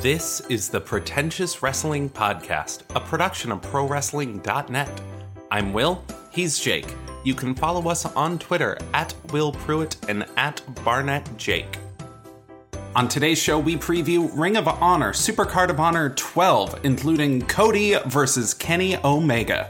This is the Pretentious Wrestling Podcast, a production of ProWrestling.net. I'm Will, he's Jake. You can follow us on Twitter at Will Pruitt and at BarnettJake. On today's show, we preview Ring of Honor Supercard of Honor 12, including Cody versus Kenny Omega.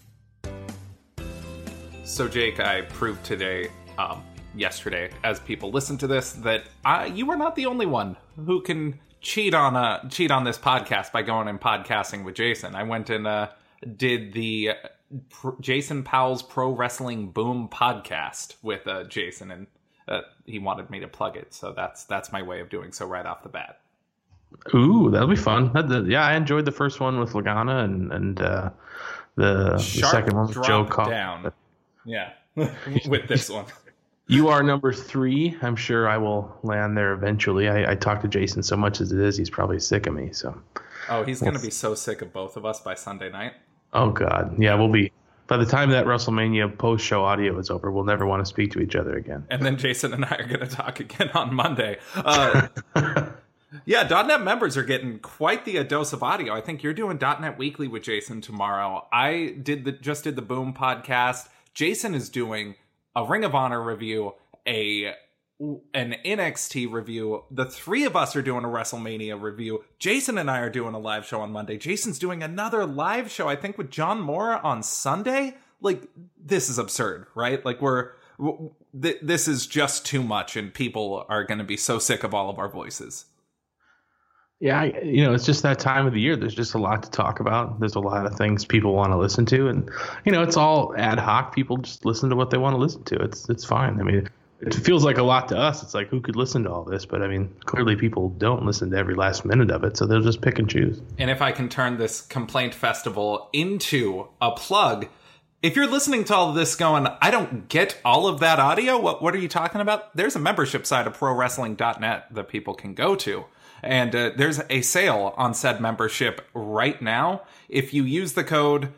So Jake, I proved yesterday, as people listen to this, that you are not the only one who can cheat on this podcast by going and podcasting with Jason. I went and did the Jason Powell's Pro Wrestling Boom podcast with Jason, and he wanted me to plug it, so that's my way of doing so right off the bat. Ooh, that'll be fun. Yeah, I enjoyed the first one with Lagana and the second one with Joe Coffey. Down. Yeah, with this one. You are number 3. I'm sure I will land there eventually. I talk to Jason so much as it is, he's probably sick of me. So. Oh, he's going to be so sick of both of us by Sunday night. Oh, God. Yeah, we'll be. By the time that WrestleMania post-show audio is over, we'll never want to speak to each other again. And then Jason and I are going to talk again on Monday. Yeah, .NET members are getting quite the dose of audio. I think you're doing .NET Weekly with Jason tomorrow. I just did the Boom podcast. Jason is doing a Ring of Honor review, an NXT review. The three of us are doing a WrestleMania review. Jason and I are doing a live show on Monday. Jason's doing another live show, I think, with John Moore on Sunday. Like, this is absurd, right? Like, this is just too much, and people are going to be so sick of all of our voices. Yeah, it's just that time of the year. There's just a lot to talk about. There's a lot of things people want to listen to. And, it's all ad hoc. People just listen to what they want to listen to. It's fine. I mean, it feels like a lot to us. It's like, who could listen to all this? But, I mean, clearly people don't listen to every last minute of it. So they'll just pick and choose. And if I can turn this complaint festival into a plug, if you're listening to all of this going, I don't get all of that audio, what are you talking about? There's a membership site of ProWrestling.net that people can go to. And there's a sale on said membership right now. If you use the code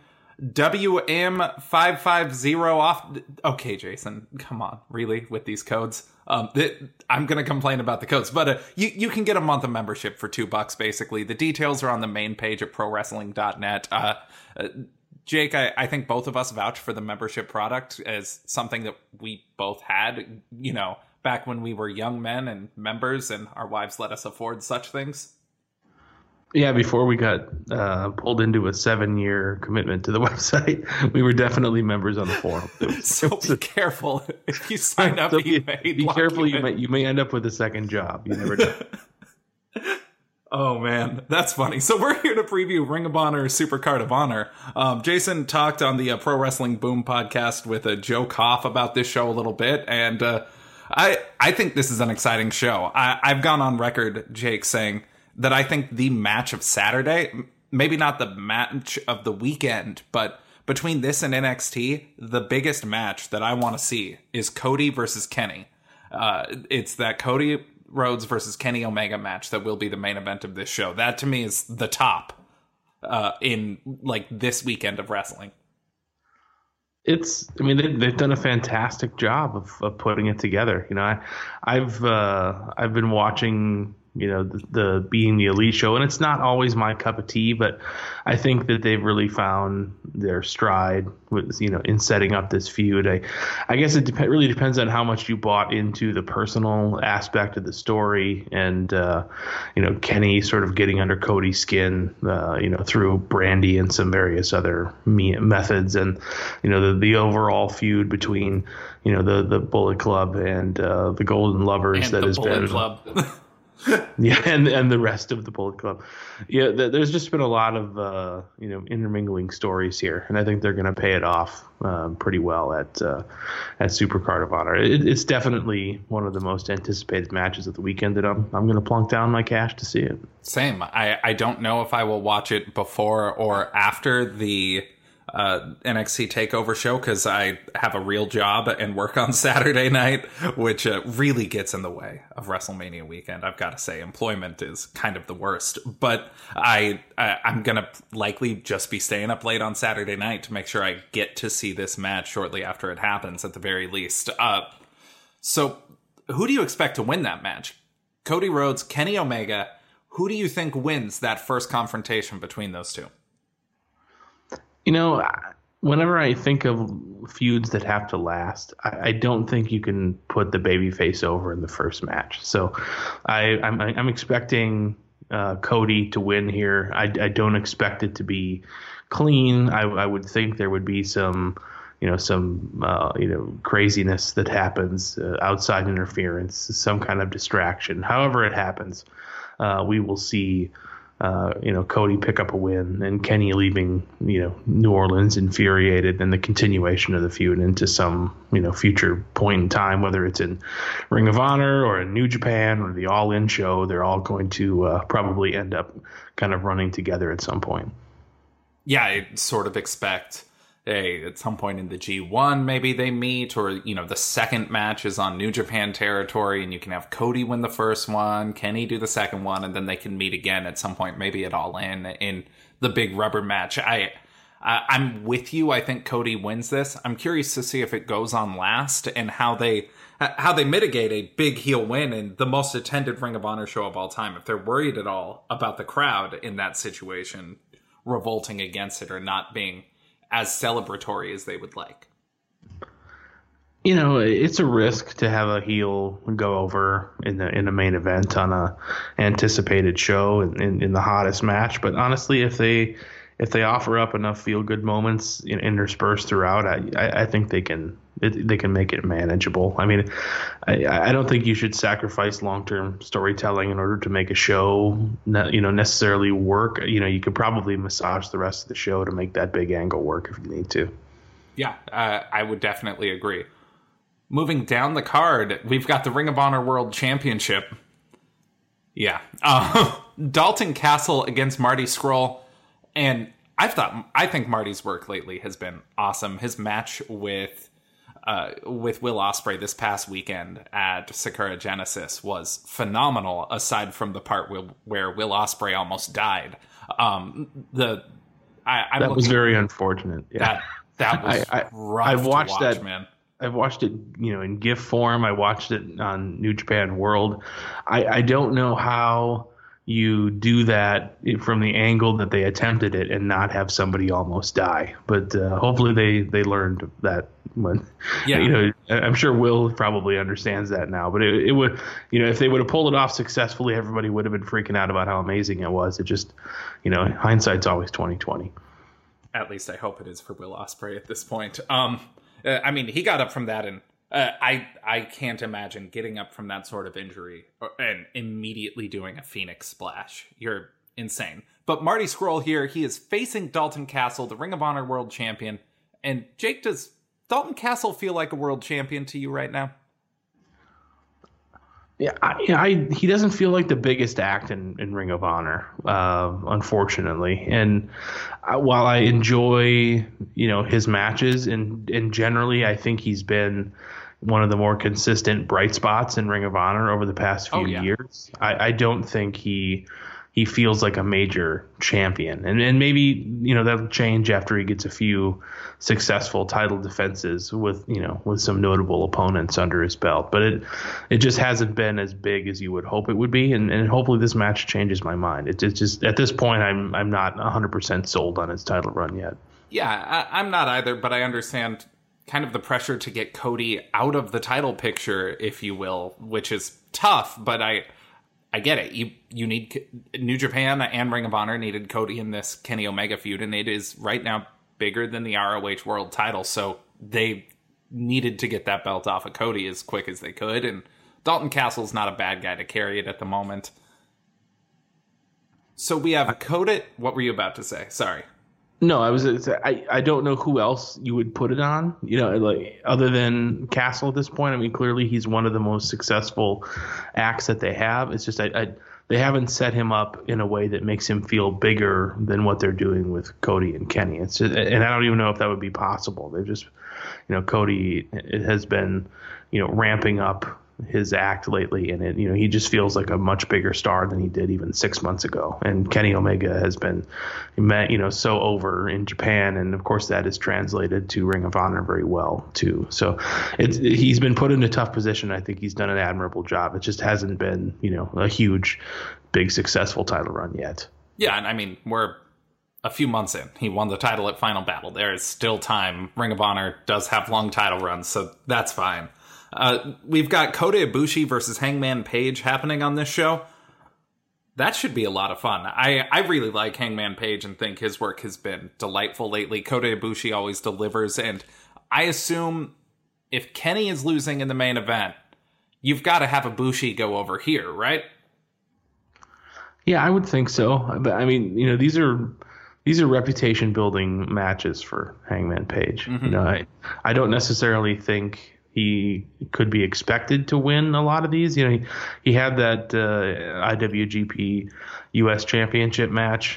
WM550 off... Okay, Jason, come on. Really? With these codes? I'm going to complain about the codes. But you can get a month of membership for $2, basically. The details are on the main page at ProWrestling.net. Jake, I think both of us vouch for the membership product as something that we both had, back when we were young men and members and our wives let us afford such things. Yeah, before we got pulled into a 7-year commitment to the website, we were definitely members on the forum. So be careful if you sign up. Be careful. You may end up with a second job. You never know. Oh, man, that's funny. So we're here to preview Ring of Honor Supercard of Honor. Jason talked on the Pro Wrestling Boom podcast with Joe Koff about this show a little bit, and I think this is an exciting show. I've gone on record, Jake, saying that I think the match of Saturday, maybe not the match of the weekend, but between this and NXT, the biggest match that I want to see is Cody versus Kenny. It's that Cody Rhodes versus Kenny Omega match that will be the main event of this show. That to me is the top in like this weekend of wrestling. They've done a fantastic job of putting it together. I've been watching, the Being the Elite show, and it's not always my cup of tea, but I think that they've really found their stride with, in setting up this feud. I guess it really depends on how much you bought into the personal aspect of the story, and Kenny sort of getting under Cody's skin, through Brandy and some various other methods, and the overall feud between the Bullet Club and the Golden Lovers and that has been. Club. Yeah, and the rest of the Bullet Club. Yeah, there's just been a lot of intermingling stories here, and I think they're going to pay it off pretty well at Supercard of Honor. It's definitely one of the most anticipated matches of the weekend, and I'm going to plunk down my cash to see it. Same. I don't know if I will watch it before or after the NXT TakeOver show, because I have a real job and work on Saturday night, which really gets in the way of WrestleMania weekend. I've got to say, employment is kind of the worst, but I'm going to likely just be staying up late on Saturday night to make sure I get to see this match shortly after it happens at the very least. So who do you expect to win that match? Cody Rhodes, Kenny Omega, Who do you think wins that first confrontation between those two? You know, whenever I think of feuds that have to last, I don't think you can put the babyface over in the first match. So I'm expecting Cody to win here. I don't expect it to be clean. I would think there would be some craziness that happens, outside interference, some kind of distraction. However it happens, we will see Cody pick up a win and Kenny leaving, New Orleans infuriated, and the continuation of the feud into some, future point in time, whether it's in Ring of Honor or in New Japan or the All In show. They're all going to probably end up kind of running together at some point. Yeah, I sort of expect at some point in the G1 maybe they meet, or the second match is on New Japan territory and you can have Cody win the first one, Kenny do the second one, and then they can meet again at some point, maybe at All In the big rubber match. I'm with you. I think Cody wins this. I'm curious to see if it goes on last and how they mitigate a big heel win in the most attended Ring of Honor show of all time. If they're worried at all about the crowd in that situation revolting against it or not being as celebratory as they would like. It's a risk to have a heel go over in the main event on a anticipated show in the hottest match. But honestly, if they offer up enough feel good moments interspersed throughout, I think they can make it manageable. I mean, I don't think you should sacrifice long-term storytelling in order to make a show necessarily work. You could probably massage the rest of the show to make that big angle work if you need to. Yeah, I would definitely agree. Moving down the card, we've got the Ring of Honor World Championship. Yeah. Dalton Castle against Marty Scurll. And I think Marty's work lately has been awesome. His match with Will Ospreay this past weekend at Sakura Genesis was phenomenal, aside from the part where Will Ospreay almost died. That was very unfortunate. Yeah. That was rough I've watched to watch, that, man. I've watched it, in GIF form. I watched it on New Japan World. I don't know how you do that from the angle that they attempted it and not have somebody almost die. But hopefully they learned that when, I'm sure Will probably understands that now. But it would, if they would have pulled it off successfully, everybody would have been freaking out about how amazing it was. It just, hindsight's always 20/20. At least I hope it is for Will Ospreay at this point. I mean, he got up from that, and I can't imagine getting up from that sort of injury and immediately doing a Phoenix splash. You're insane. But Marty Scurll here, he is facing Dalton Castle, the Ring of Honor World Champion. And Jake, does Dalton Castle feel like a world champion to you right now? Yeah, he doesn't feel like the biggest act in Ring of Honor, unfortunately. And while I enjoy, his matches and generally I think he's been one of the more consistent bright spots in Ring of Honor over the past few years, I don't think he feels like a major champion. And maybe, that'll change after he gets a few successful title defenses with some notable opponents under his belt. But it just hasn't been as big as you would hope it would be. And hopefully this match changes my mind. It's just at this point, I'm not 100% sold on his title run yet. Yeah, I'm not either, but I understand kind of the pressure to get Cody out of the title picture, if you will, which is tough, but I get it. You need New Japan and Ring of Honor needed Cody in this Kenny Omega feud, and it is right now bigger than the ROH World title. So they needed to get that belt off of Cody as quick as they could. And Dalton Castle's not a bad guy to carry it at the moment. So we have Cody. What were you about to say? Sorry. No, I don't know who else you would put it on, like other than Castle at this point. I mean, clearly he's one of the most successful acts that they have. It's just they haven't set him up in a way that makes him feel bigger than what they're doing with Cody and Kenny. It's just, and I don't even know if that would be possible. They've just, Cody has been, ramping up his act lately, and he just feels like a much bigger star than he did even 6 months ago. And Kenny Omega has been, so over in Japan, and of course that is translated to Ring of Honor very well too. So he's been put in a tough position. I think he's done an admirable job. It just hasn't been, a huge, big, successful title run yet. Yeah, and I mean, we're a few months in. He won the title at Final Battle. There is still time. Ring of Honor does have long title runs, so that's fine. We've got Kota Ibushi versus Hangman Page happening on this show. That should be a lot of fun. I really like Hangman Page and think his work has been delightful lately. Kota Ibushi always delivers, and I assume if Kenny is losing in the main event, you've got to have Ibushi go over here, right? Yeah, I would think so. But I mean, these are reputation building matches for Hangman Page. Mm-hmm. I don't necessarily think he could be expected to win a lot of these. He had that IWGP US Championship match,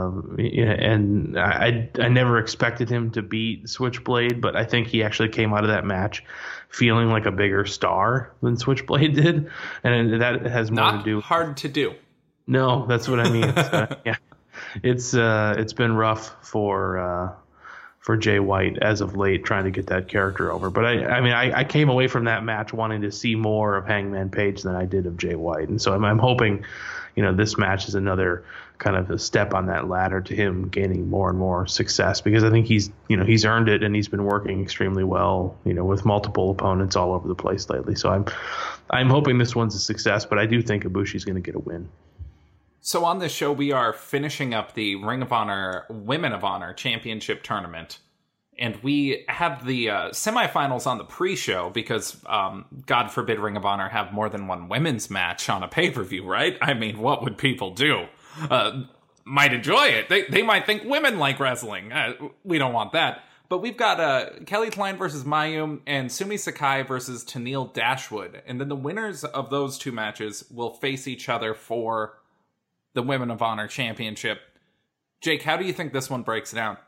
and I never expected him to beat Switchblade, but I think he actually came out of that match feeling like a bigger star than Switchblade did, and that has more to do. Not hard to do. No, that's what I mean. Yeah. It's been rough for Jay White as of late trying to get that character over. But I came away from that match wanting to see more of Hangman Page than I did of Jay White, and so I'm hoping this match is another kind of a step on that ladder to him gaining more and more success, because I think he's earned it, and he's been working extremely well with multiple opponents all over the place lately. So I'm hoping this one's a success, but I do think Ibushi's going to get a win. So on this show, we are finishing up the Ring of Honor Women of Honor Championship Tournament. And we have the semifinals on the pre-show because, God forbid, Ring of Honor have more than one women's match on a pay-per-view, right? I mean, what would people do? Might enjoy it. They might think women like wrestling. We don't want that. But we've got Kelly Klein versus Mayu and Sumi Sakai versus Tenille Dashwood. And then the winners of those two matches will face each other for the Women of Honor Championship. Jake, how do you think this one breaks down?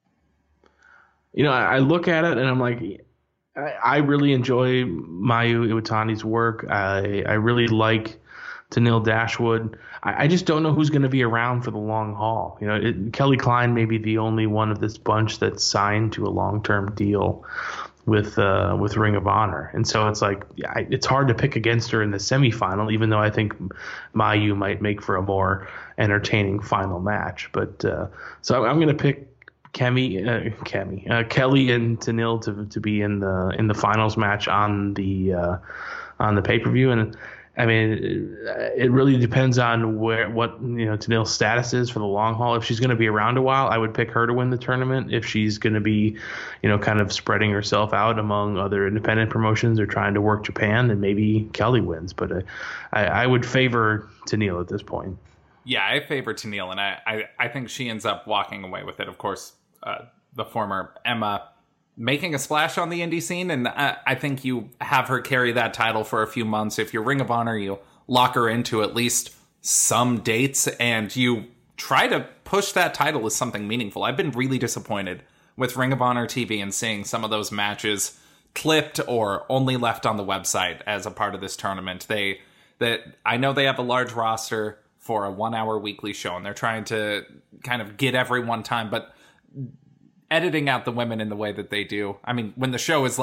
I look at it and I'm like, I really enjoy Mayu Iwatani's work. I really like Tenille Dashwood. I just don't know who's going to be around for the long haul. Kelly Klein may be the only one of this bunch that's signed to a long-term deal with Ring of Honor, and so it's like it's hard to pick against her in the semifinal, even though I think Mayu might make for a more entertaining final match. But so I'm going to pick Kelly and Tenille to be in the finals match on the pay-per-view. And I mean, it really depends on what Tenille's status is for the long haul. If she's going to be around a while, I would pick her to win the tournament. If she's going to be, kind of spreading herself out among other independent promotions or trying to work Japan, then maybe Kelly wins. But I would favor Tenille at this point. Yeah, I favor Tenille, and I think she ends up walking away with it. Of course, the former Emma making a splash on the indie scene, and I think you have her carry that title for a few months. If you're Ring of Honor, you lock her into at least some dates, and you try to push that title as something meaningful. I've been really disappointed with Ring of Honor TV and seeing some of those matches clipped or only left on the website as a part of this tournament. I know they have a large roster for a 1-hour weekly show, and they're trying to kind of get everyone time, but editing out the women in the way that they do. I mean, when the show is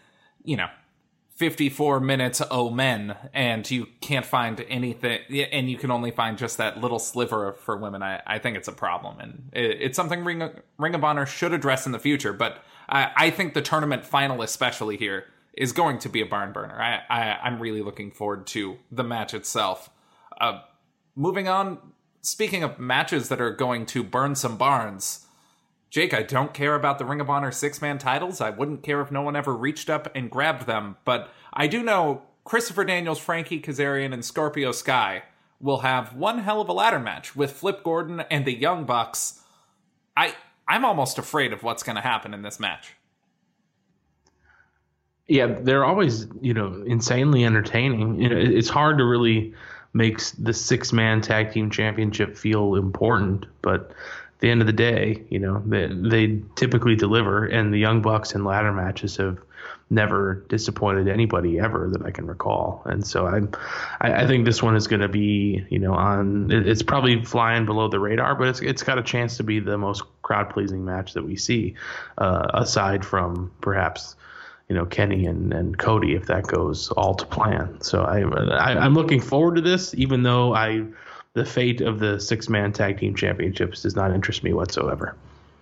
54 minutes, men, and you can't find anything, and you can only find just that little sliver for women, I think it's a problem. And it's something Ring of Honor should address in the future. But I think the tournament final, especially here, is going to be a barn burner. I'm really looking forward to the match itself. Moving on, speaking of matches that are going to burn some barns, Jake, I don't care about the Ring of Honor 6-man titles. I wouldn't care if no one ever reached up and grabbed them. But I do know Christopher Daniels, Frankie Kazarian, and Scorpio Sky will have one hell of a ladder match with Flip Gordon and the Young Bucks. I'm almost afraid of what's going to happen in this match. Yeah, they're always, insanely entertaining. It's hard to really make the 6-man tag team championship feel important, but the end of the day, they typically deliver, and the Young Bucks in ladder matches have never disappointed anybody ever that I can recall. And so I think this one is going to be, it's probably flying below the radar, but it's got a chance to be the most crowd pleasing match that we see, aside from perhaps, Kenny and Cody, if that goes all to plan. So I'm looking forward to this, even though the fate of the 6-man tag team championships does not interest me whatsoever.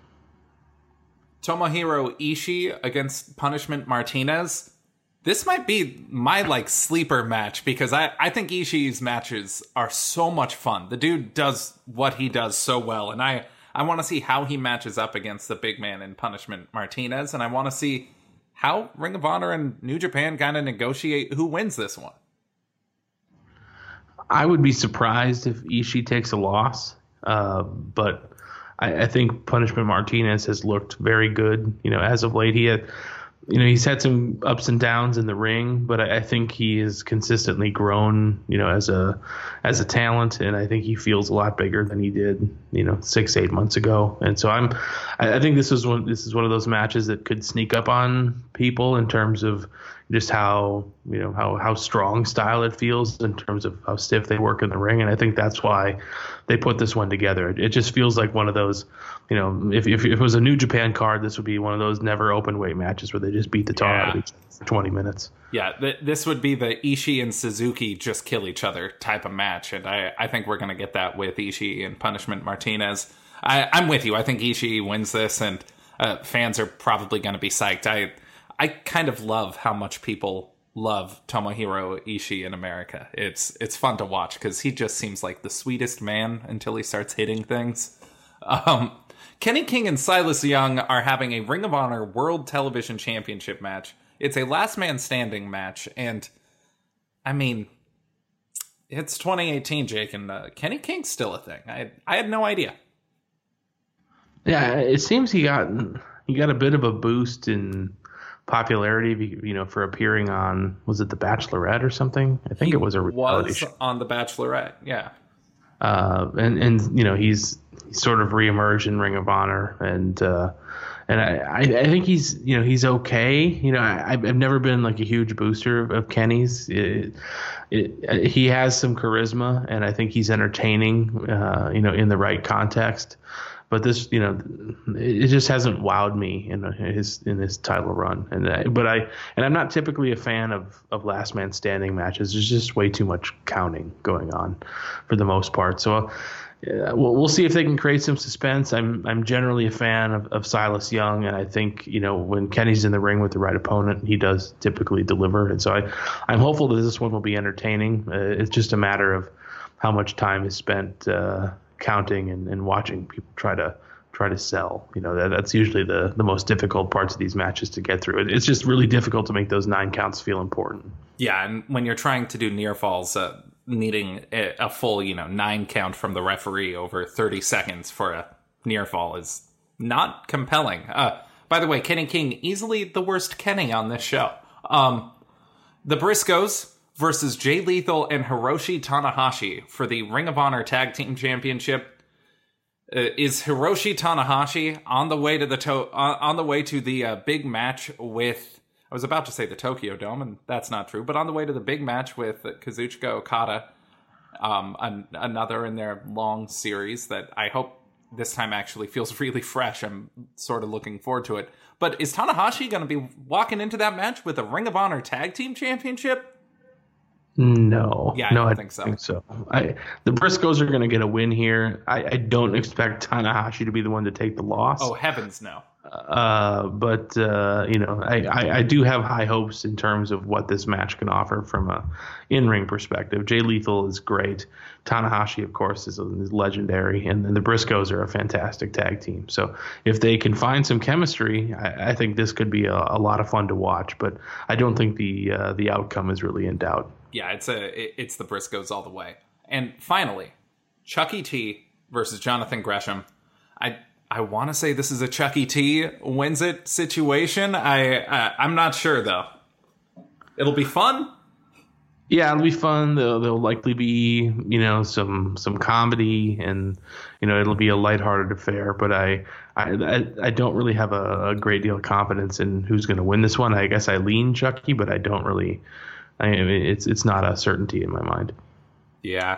Tomohiro Ishii against Punishment Martinez. This might be my sleeper match, because I think Ishii's matches are so much fun. The dude does what he does so well, and I want to see how he matches up against the big man in Punishment Martinez, and I want to see how Ring of Honor and New Japan kind of negotiate who wins this one. I would be surprised if Ishii takes a loss, but I think Punishment Martinez has looked very good, as of late. He's had some ups and downs in the ring, but I think he has consistently grown, as a talent, and I think he feels a lot bigger than he did, 6-8 months ago. And so I think this is one of those matches that could sneak up on people in terms of just how strong style it feels, in terms of how stiff they work in the ring. And I think that's why they put this one together. It just feels like one of those, if it was a New Japan card, this would be one of those never open weight matches where they just beat the tar out of each other for 20 minutes. Yeah, this would be the Ishii and Suzuki just kill each other type of match. And I think we're going to get that with Ishii and Punishment Martinez. I'm with you. I think Ishii wins this, and fans are probably going to be psyched. I kind of love how much people love Tomohiro Ishii in America. It's fun to watch because he just seems like the sweetest man until he starts hitting things. Kenny King and Silas Young are having a Ring of Honor World Television Championship match. It's a last man standing match, and I mean, it's 2018, Jake, and Kenny King's still a thing. I had no idea. Yeah, it seems he got a bit of a boost in popularity, for appearing on, was it The Bachelorette or something? I think it was a reality show. On The Bachelorette, yeah. And he's sort of reemerged in Ring of Honor, and I think he's okay. I've never been a huge booster of Kenny's. He has some charisma, and I think he's entertaining, in the right context. But this, it just hasn't wowed me in his title run. And I'm not typically a fan of last man standing matches. There's just way too much counting going on, for the most part. So we'll see if they can create some suspense. I'm generally a fan of Silas Young, and I think when Kenny's in the ring with the right opponent, he does typically deliver. And so I'm hopeful that this one will be entertaining. It's just a matter of how much time is spent counting and watching people try to sell. That's usually the most difficult parts of these matches to get through. It's just really difficult to make those 9 counts feel important. Yeah, and when you're trying to do near falls, needing a full 9 count from the referee over 30 seconds for a near fall is not compelling. By the way, Kenny King, easily the worst Kenny on this show. The Briscoes versus Jay Lethal and Hiroshi Tanahashi for the Ring of Honor Tag Team Championship. Is Hiroshi Tanahashi on the way to the big match with, I was about to say the Tokyo Dome, and that's not true, but on the way to the big match with Kazuchika Okada, another in their long series that I hope this time actually feels really fresh. I'm sort of looking forward to it. But is Tanahashi going to be walking into that match with a Ring of Honor Tag Team Championship? No. Yeah, I don't think so. The Briscoes are going to get a win here. I don't expect Tanahashi to be the one to take the loss. Oh, heavens no. But I do have high hopes in terms of what this match can offer from a in-ring perspective. Jay Lethal is great. Tanahashi, of course, is legendary, and the Briscoes are a fantastic tag team. So if they can find some chemistry, I think this could be a lot of fun to watch. But I don't think the outcome is really in doubt. Yeah, it's the Briscoes all the way. And finally, Chucky T versus Jonathan Gresham. I want to say this is a Chucky T wins it situation. I'm not sure though. It'll be fun. Yeah, it'll be fun. There'll likely be, some comedy, and it'll be a lighthearted affair. But I don't really have a great deal of confidence in who's going to win this one. I guess I lean Chucky, but I don't really. It's not a certainty in my mind. Yeah,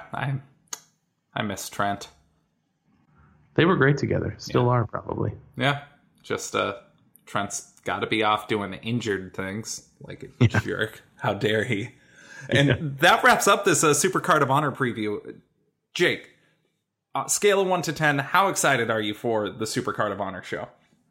I miss Trent. They were great together. Still are, probably. Yeah, just Trent's got to be off doing injured things like a jerk. How dare he? And that wraps up this Supercard of Honor preview. Jake, scale of 1 to 10, how excited are you for the Supercard of Honor show?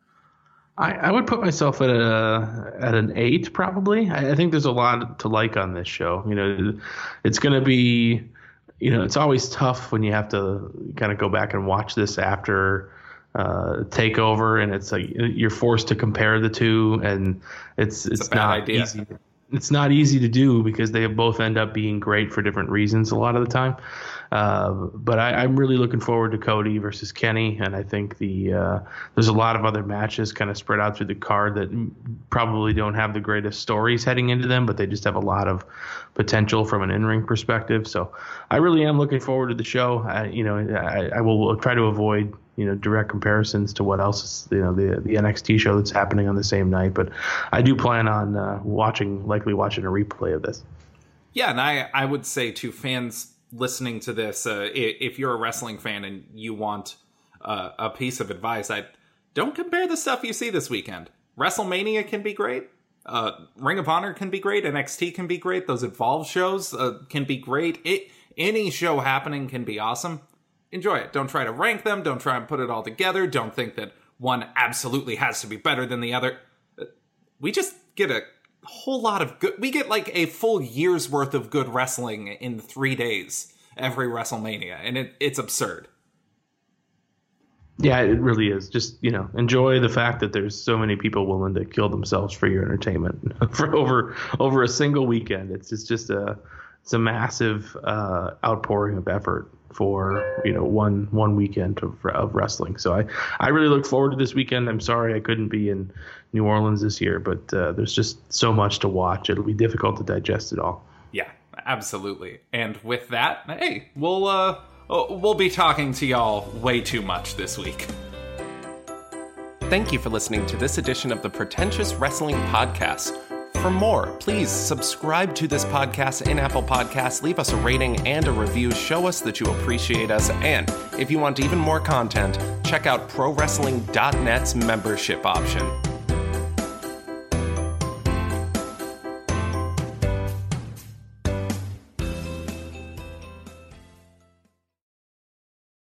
I would put myself at an 8, probably. I think there's a lot to like on this show. It's going to be, it's always tough when you have to kind of go back and watch this after Takeover, and it's like you're forced to compare the two, and it's not easy. It's not easy to do because they both end up being great for different reasons a lot of the time. But I'm really looking forward to Cody versus Kenny, and I think there's a lot of other matches kind of spread out through the card that probably don't have the greatest stories heading into them, but they just have a lot of potential from an in-ring perspective. So I really am looking forward to the show. I will try to avoid direct comparisons to what else is the NXT show that's happening on the same night, but I do plan on likely watching a replay of this. Yeah, and I would say to fans listening to this, if you're a wrestling fan and you want a piece of advice, don't compare the stuff you see this weekend. WrestleMania can be great. Ring of Honor can be great. NXT can be great. Those Evolve shows can be great. Any show happening can be awesome. Enjoy it. Don't try to rank them. Don't try and put it all together. Don't think that one absolutely has to be better than the other. We just get a whole lot of good. We get like a full year's worth of good wrestling in 3 days every WrestleMania, and it's absurd. Yeah, it really is. Just, enjoy the fact that there's so many people willing to kill themselves for your entertainment for over a single weekend. It's just a massive outpouring of effort for one weekend of wrestling. So I really look forward to this weekend. I'm sorry I couldn't be in New Orleans this year, but there's just so much to watch. It'll be difficult to digest it all. Yeah, absolutely. And with that, hey, we'll be talking to y'all way too much this week. Thank you for listening to this edition of the Pretentious Wrestling Podcast. For more, please subscribe to this podcast in Apple Podcasts, leave us a rating and a review, show us that you appreciate us, and if you want even more content, check out ProWrestling.net's membership option.